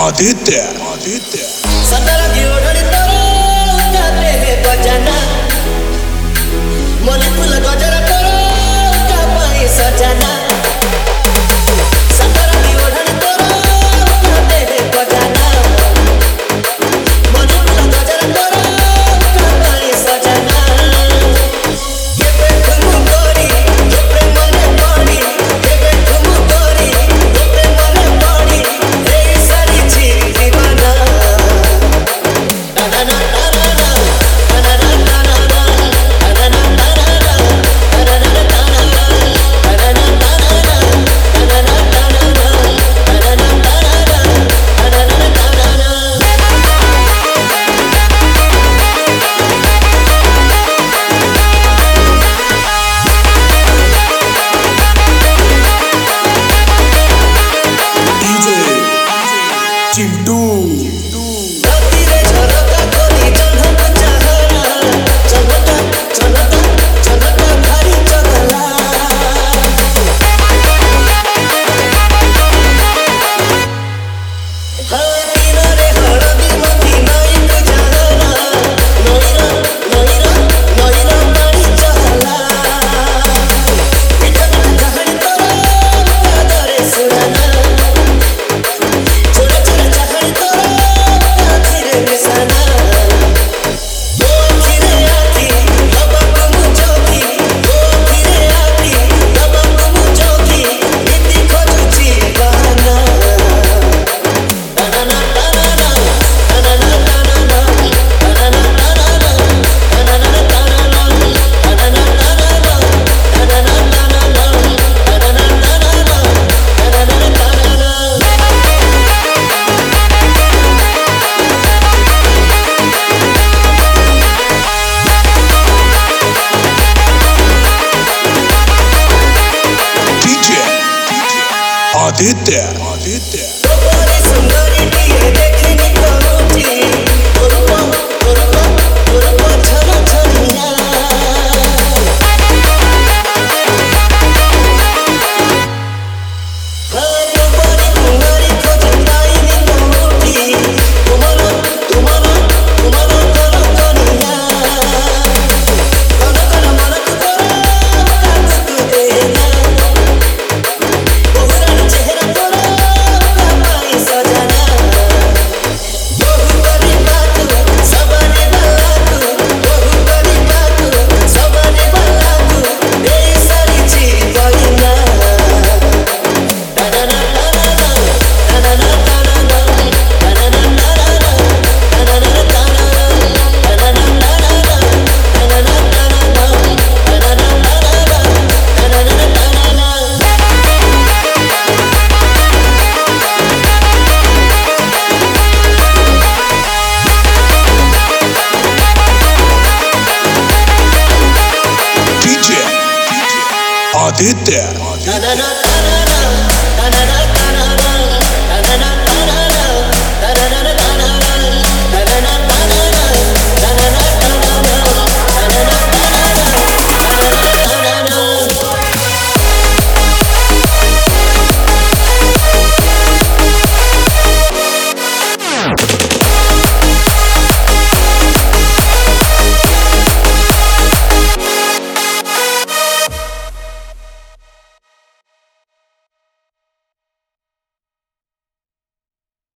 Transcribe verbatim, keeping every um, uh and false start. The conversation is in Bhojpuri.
आदित्य आदित्य सतरा की ओढ़नी तोरो जाते हैं बजाना मोली फूल गजरा करो क्या पाए सजाना सतरा की ओढ़नी तोरो जाते हैं बजाना मोली फूल गजरा करो क्या पाए सजाना ये पे तुम गोरी ये पे मने पड़ी ये पे तुम गोरी ये पे मने पड़ी रे सारी चीज दीवाना na na na na na na na na Chintu Aditya Aditya Aditya Aditya